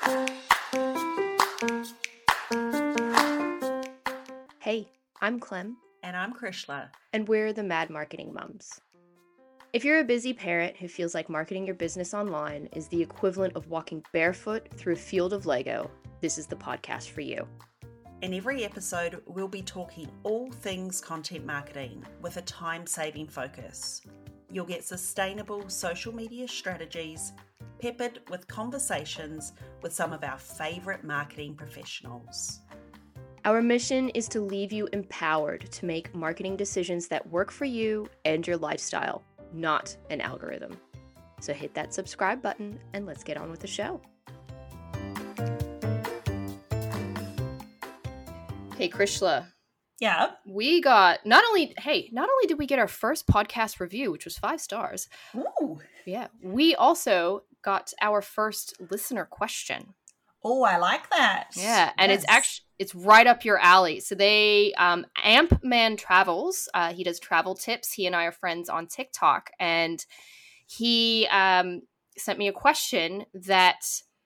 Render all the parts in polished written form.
Hey, I'm Clem. And I'm Krishla. And we're the Mad Marketing Mums. If you're a busy parent who feels like marketing your business online is the equivalent of walking barefoot through a field of Lego, this is the podcast for you. In every episode, we'll be talking all things content marketing with a time-saving focus. You'll get sustainable social media strategies peppered with conversations with some of our favourite marketing professionals. Our mission is to leave you empowered to make marketing decisions that work for you and your lifestyle, not an algorithm. So hit that subscribe button and let's get on with the show. Hey, Krishla. Yeah. We got, not only did we get our first podcast review, which was 5 stars. Ooh. Yeah. We also got our first listener question. Oh, I like that. Yeah, and yes. it's right up your alley. So they, Amp Man Travels, he does travel tips. He and I are friends on TikTok, and he sent me a question that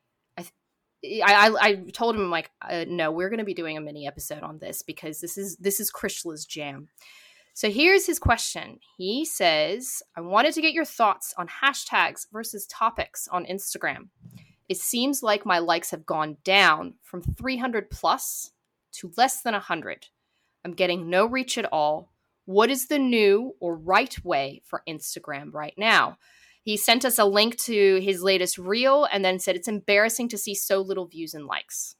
I told him, like, no, we're going to be doing a mini episode on this because this is Krishla's jam. So here's his question. He says, I wanted to get your thoughts on hashtags versus topics on Instagram. It seems like my likes have gone down from 300 plus to less than 100. I'm getting no reach at all. What is the new or right way for Instagram right now? He sent us a link to his latest reel and then said it's embarrassing to see so little views and likes.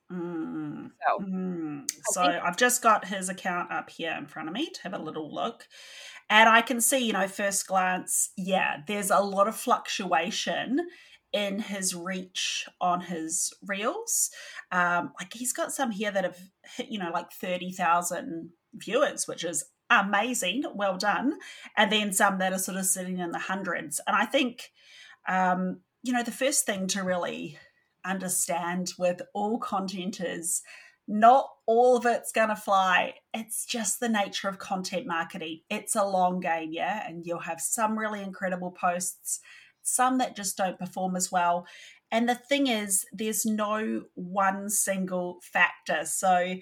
So I've just got his account up here in front of me to have a little look. And I can see, first glance, there's a lot of fluctuation in his reach on his reels. Like he's got some here that have hit, like 30,000 viewers, which is amazing. Well done. And then some that are sort of sitting in the hundreds. And I think, the first thing to really understand with all content is not all of it's going to fly. It's just the nature of content marketing. It's a long game, yeah? And you'll have some really incredible posts, some that just don't perform as well. And the thing is, there's no one single factor. So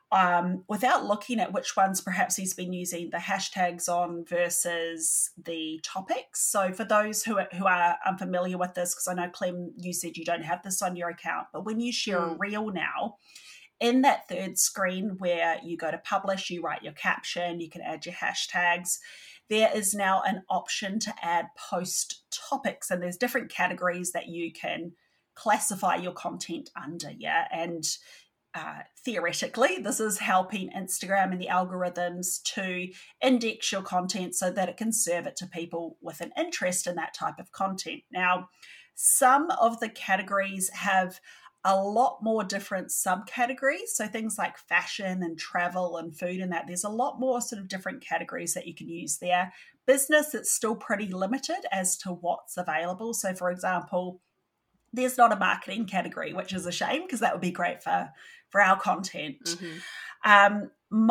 without looking at which ones perhaps he's been using the hashtags on versus the topics. So for those who are unfamiliar with this, because I know, Clem, you said you don't have this on your account, but when you share a reel now, in that third screen where you go to publish, you write your caption, you can add your hashtags. There is now an option to add post topics, and there's different categories that you can classify your content under, yeah? And theoretically, this is helping Instagram and the algorithms to index your content so that it can serve it to people with an interest in that type of content. Now, some of the categories have a lot more different subcategories. So things like fashion and travel and food and that, there's a lot more sort of different categories that you can use there. Business, it's still pretty limited as to what's available. So for example, there's not a marketing category, which is a shame because that would be great for our content. Mm-hmm.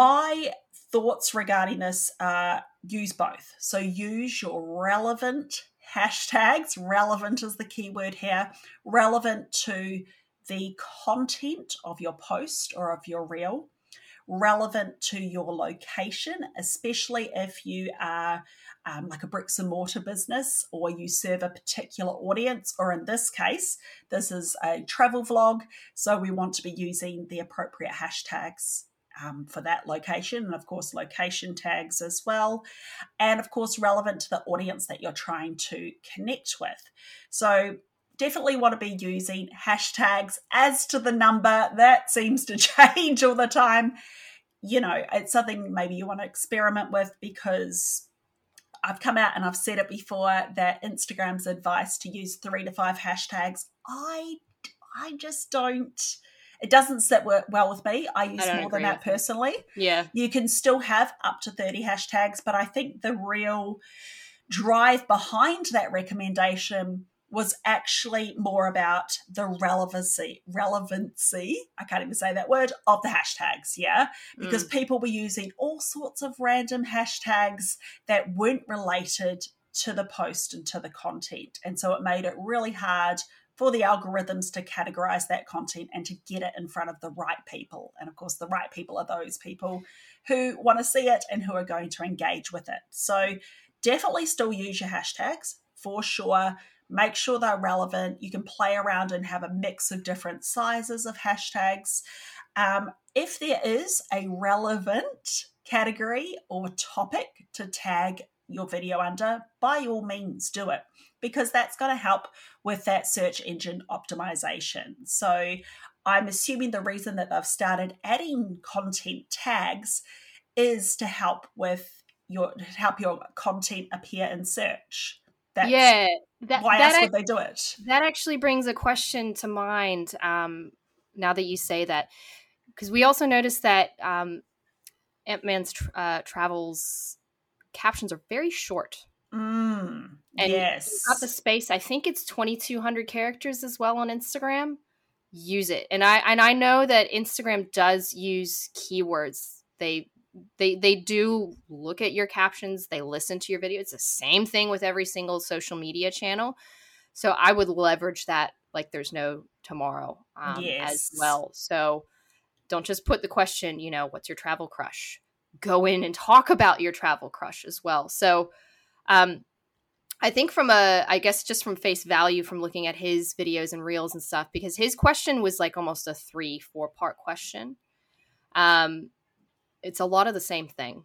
My thoughts regarding this are use both. So use your relevant hashtags. Relevant is the key word here. Relevant to the content of your post or of your reel, relevant to your location, especially if you are like a bricks and mortar business or you serve a particular audience, or in this case, this is a travel vlog. So we want to be using the appropriate hashtags for that location, and of course location tags as well, and of course relevant to the audience that you're trying to connect with. So definitely want to be using hashtags. As to the number, that seems to change all the time. It's something maybe you want to experiment with, because I've come out and I've said it before that Instagram's advice to use 3 to 5 hashtags, I just don't. It doesn't sit well with me. I use more than that personally. Yeah. You can still have up to 30 hashtags, but I think the real drive behind that recommendation was actually more about the relevancy, I can't even say that word, of the hashtags, yeah? Because people were using all sorts of random hashtags that weren't related to the post and to the content. And so it made it really hard for the algorithms to categorize that content and to get it in front of the right people. And of course, the right people are those people who want to see it and who are going to engage with it. So definitely still use your hashtags for sure. Make sure they're relevant. You can play around and have a mix of different sizes of hashtags. If there is a relevant category or topic to tag your video under, by all means do it, because that's going to help with that search engine optimization. So I'm assuming the reason that they've started adding content tags is to help your content appear in search. That's why would they do it? That actually brings a question to mind now that you say that, because we also noticed that Ant-Man's Travels captions are very short. And yes. You've got the space. I think it's 2,200 characters as well on Instagram. Use it. And I know that Instagram does use keywords. They do look at your captions. They listen to your video. It's the same thing with every single social media channel. So I would leverage that like there's no tomorrow as well. So don't just put the question, what's your travel crush? Go in and talk about your travel crush as well. So I think just from face value, from looking at his videos and reels and stuff, because his question was like almost a 3-4 part question. It's a lot of the same thing.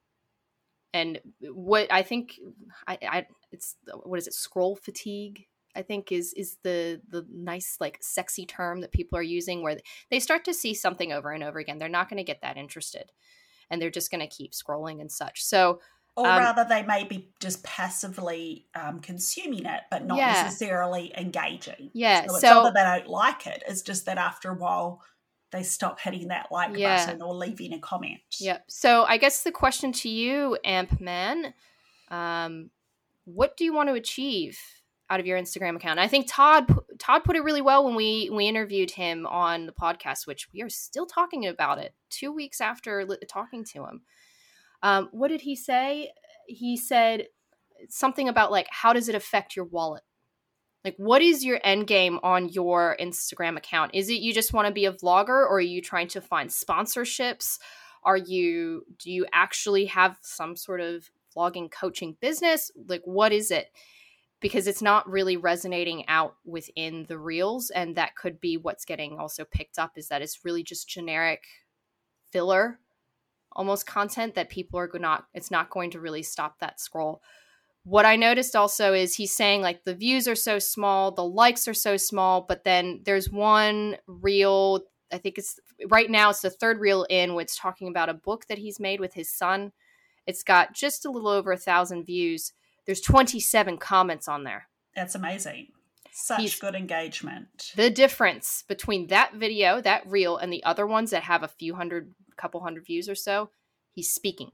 And what I think it's, what is it? Scroll fatigue, I think is the nice, like, sexy term that people are using, where they start to see something over and over again. They're not going to get that interested, and they're just going to keep scrolling and such. So, or rather, they may be just passively consuming it, but not necessarily engaging. Yeah. So it's not that they don't like it. It's just that after a while, they stop hitting that like button or leaving a comment. Yeah. So I guess the question to you, Ant-Man, what do you want to achieve out of your Instagram account? And I think Todd put it really well when we interviewed him on the podcast, which we are still talking about it 2 weeks after talking to him. What did he say? He said something about, like, how does it affect your wallet? Like, what is your end game on your Instagram account? Is it you just want to be a vlogger, or are you trying to find sponsorships? Do you actually have some sort of vlogging coaching business? Like, what is it? Because it's not really resonating out within the reels, and that could be what's getting also picked up, is that it's really just generic filler almost content that people it's not going to really stop that scroll. What I noticed also is he's saying, like, the views are so small, the likes are so small, but then there's one reel, I think it's right now, it's the third reel in, where it's talking about a book that he's made with his son. It's got just a little over 1,000 views. There's 27 comments on there. That's amazing. Such good engagement. The difference between that video, that reel, and the other ones that have a couple hundred views or so, he's speaking.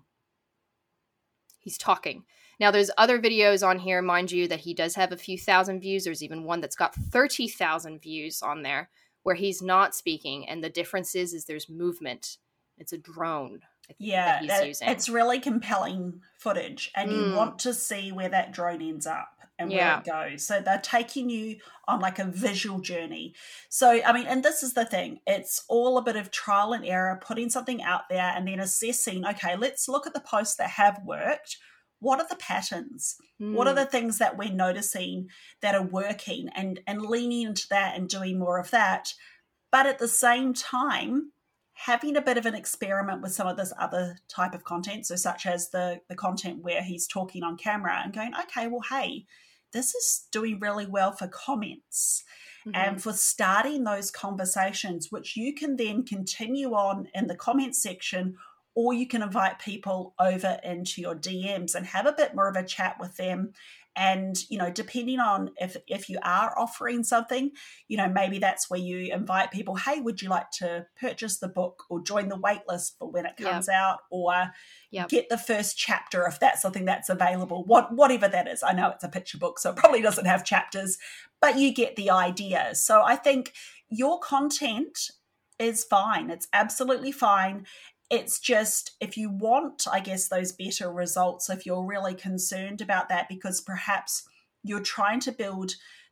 He's talking. Now, there's other videos on here, mind you, that he does have a few thousand views. There's even one that's got 30,000 views on there where he's not speaking. And the difference is there's movement. It's a drone. Yeah, it's really compelling footage. And you want to see where that drone ends up and where it goes. So they're taking you on like a visual journey. So, I mean, and this is the thing. It's all a bit of trial and error, putting something out there and then assessing, okay, let's look at the posts that have worked. What are the patterns? What are the things that we're noticing that are working, and leaning into that and doing more of that. But at the same time, having a bit of an experiment with some of this other type of content, so such as the content where he's talking on camera and going, okay, well, hey, this is doing really well for comments and for starting those conversations, which you can then continue on in the comment section, or you can invite people over into your DMs and have a bit more of a chat with them. And, depending on if you are offering something, maybe that's where you invite people, hey, would you like to purchase the book or join the wait list for when it comes out, or get the first chapter if that's something that's available, whatever that is. I know it's a picture book, so it probably doesn't have chapters, but you get the idea. So I think your content is fine. It's absolutely fine. It's just, if you want, I guess, those better results, if you're really concerned about that, because perhaps you're trying to build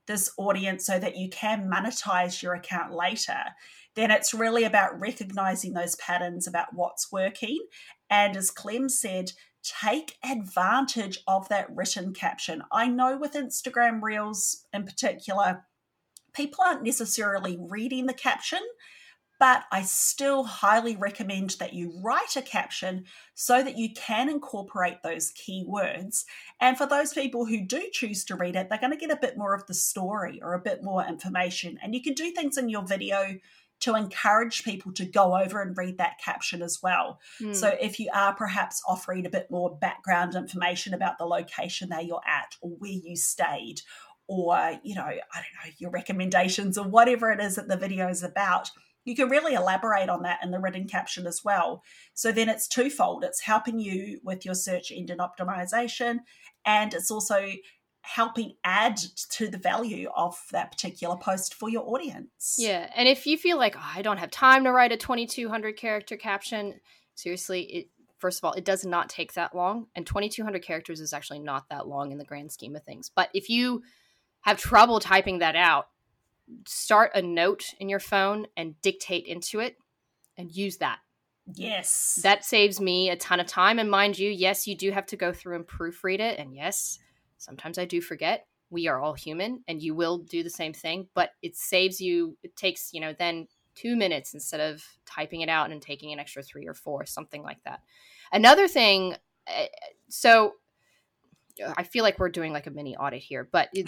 this audience so that you can monetize your account later, then it's really about recognizing those patterns about what's working. And as Clem said, take advantage of that written caption. I know with Instagram Reels in particular, people aren't necessarily reading the caption, but I still highly recommend that you write a caption so that you can incorporate those keywords. And for those people who do choose to read it, they're going to get a bit more of the story or a bit more information. And you can do things in your video to encourage people to go over and read that caption as well. So if you are perhaps offering a bit more background information about the location that you're at or where you stayed, or, I don't know, your recommendations or whatever it is that the video is about, you can really elaborate on that in the written caption as well. So then it's twofold. It's helping you with your search engine optimization, and it's also helping add to the value of that particular post for your audience. Yeah. And if you feel like, I don't have time to write a 2,200 character caption, seriously, first of all, it does not take that long. And 2,200 characters is actually not that long in the grand scheme of things. But if you have trouble typing that out, start a note in your phone and dictate into it and use that. Yes. That saves me a ton of time. And mind you, yes, you do have to go through and proofread it. And yes, sometimes I do forget. We are all human, and you will do the same thing, but it saves you, it takes, then 2 minutes instead of typing it out and taking an extra 3 or 4, something like that. Another thing, so I feel like we're doing like a mini audit here, but in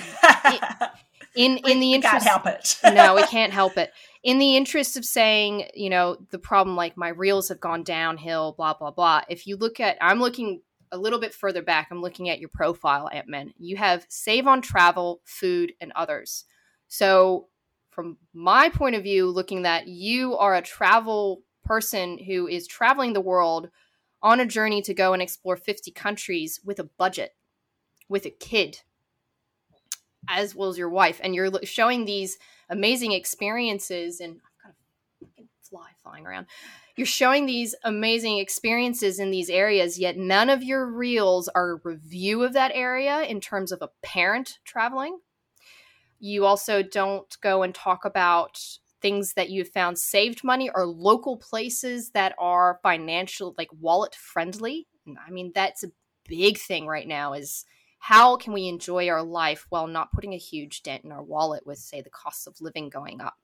the interest, can't help it. No, we can't help it. In the interest of saying, the problem, like my reels have gone downhill, blah, blah, blah. If you look at, I'm looking a little bit further back, I'm looking at your profile, Ant-Man. You have save on travel, food, and others. So from my point of view, looking that you are a travel person who is traveling the world on a journey to go and explore 50 countries with a budget, with a kid, as well as your wife, and you're showing these amazing experiences, and I've got a fucking fly flying around. You're showing these amazing experiences in these areas, yet none of your reels are a review of that area in terms of a parent traveling. You also don't go and talk about things that you've found saved money or local places that are financial, like wallet friendly. I mean, that's a big thing right now, is how can we enjoy our life while not putting a huge dent in our wallet with, say, the cost of living going up.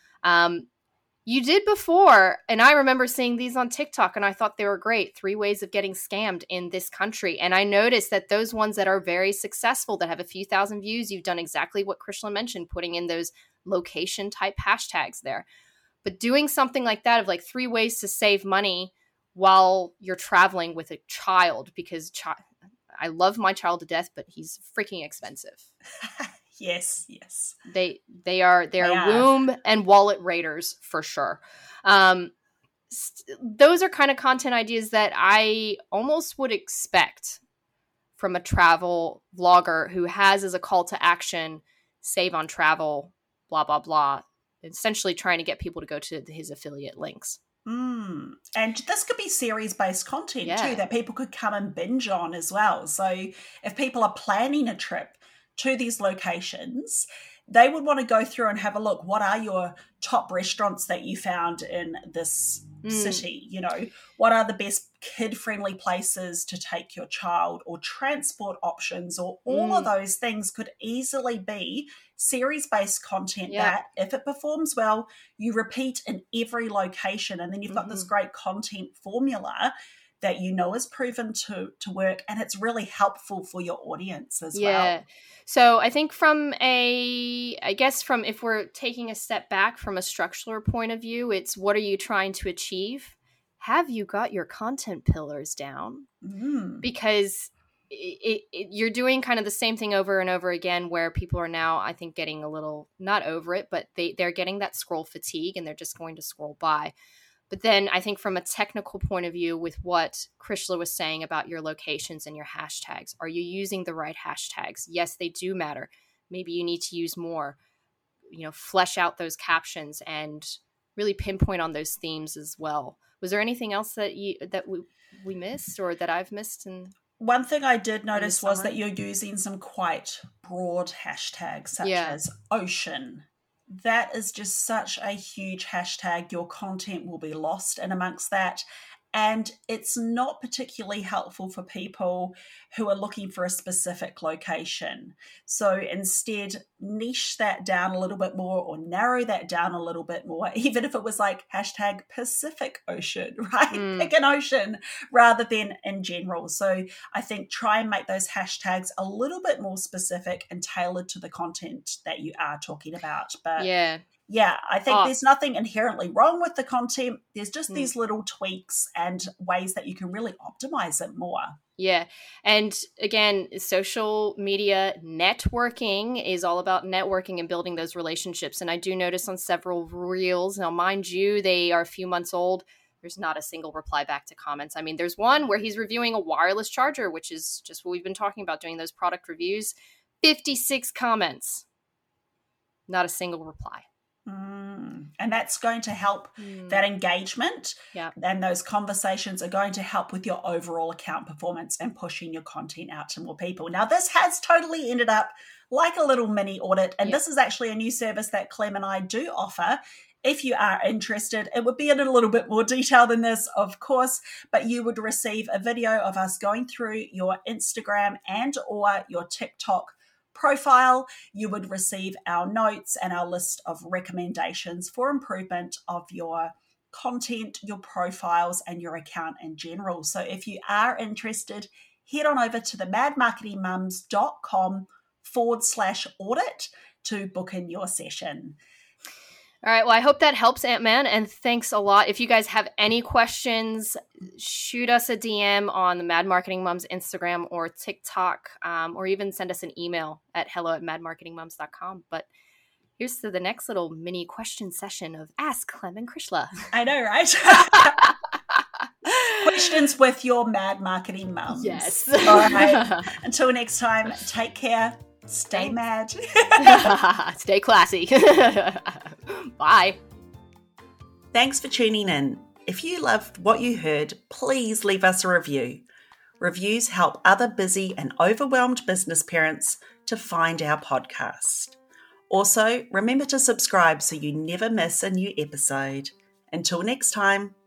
You did before, and I remember seeing these on TikTok, and I thought they were great. 3 ways of getting scammed in this country. And I noticed that those ones that are very successful, that have a few thousand views, you've done exactly what Krishla mentioned, putting in those location type hashtags there. But doing something like that of like 3 ways to save money while you're traveling with a child, because I love my child to death, but he's freaking expensive. Yes. They are womb and wallet raiders for sure. Those are kind of content ideas that I almost would expect from a travel vlogger who has as a call to action, save on travel, blah, blah, blah, essentially trying to get people to go to his affiliate links. And this could be series-based content too, that people could come and binge on as well. So if people are planning a trip to these locations, they would want to go through and have a look. What are your top restaurants that you found in this city? What are the best kid-friendly places to take your child, or transport options, or all of those things could easily be series-based content that, if it performs well, you repeat in every location. And then you've got this great content formula that is proven to work, and it's really helpful for your audience as well. So I think if we're taking a step back from a structural point of view, it's what are you trying to achieve? Have you got your content pillars down? Because you're doing kind of the same thing over and over again, where people are now, I think, getting a little, not over it, but they're getting that scroll fatigue, and they're just going to scroll by. But then I think from a technical point of view, with what Krishla was saying about your locations and your hashtags, are you using the right hashtags? Yes, they do matter. Maybe you need to use more, flesh out those captions and really pinpoint on those themes as well. Was there anything else that we missed, or that I've missed? One thing I did notice was that you're using some quite broad hashtags, such as ocean. That is just such a huge hashtag. Your content will be lost in amongst that. And it's not particularly helpful for people who are looking for a specific location. So instead, niche that down a little bit more or narrow that down a little bit more, even if it was like hashtag Pacific Ocean, right? Pick an ocean rather than in general. So I think try and make those hashtags a little bit more specific and tailored to the content that you are talking about. But yeah, I think there's nothing inherently wrong with the content. There's just these little tweaks and ways that you can really optimize it more. Yeah. And again, social media networking is all about networking and building those relationships. And I do notice on several reels, now mind you, they are a few months old, there's not a single reply back to comments. I mean, there's one where he's reviewing a wireless charger, which is just what we've been talking about, doing those product reviews. 56 comments. Not a single reply. And that's going to help that engagement. And those conversations are going to help with your overall account performance and pushing your content out to more people. Now, this has totally ended up like a little mini audit. And this is actually a new service that Clem and I do offer. If you are interested, it would be in a little bit more detail than this, of course, but you would receive a video of us going through your Instagram and or your TikTok profile. You would receive our notes and our list of recommendations for improvement of your content, your profiles, and your account in general. So if you are interested, head on over to the madmarketingmums.com/audit to book in your session. All right. Well, I hope that helps, Ant-Man, and thanks a lot. If you guys have any questions, shoot us a DM on the Mad Marketing Mums Instagram or TikTok, or even send us an email at hello@madmarketingmums.com. But here's to the next little mini question session of Ask Clem and Krishla. I know, right? Questions with your Mad Marketing Mums. Yes. All right. Until next time, take care. Stay mad. Stay classy. Bye. Thanks for tuning in. If you loved what you heard, please leave us a review. Reviews help other busy and overwhelmed business parents to find our podcast. Also, remember to subscribe so you never miss a new episode. Until next time.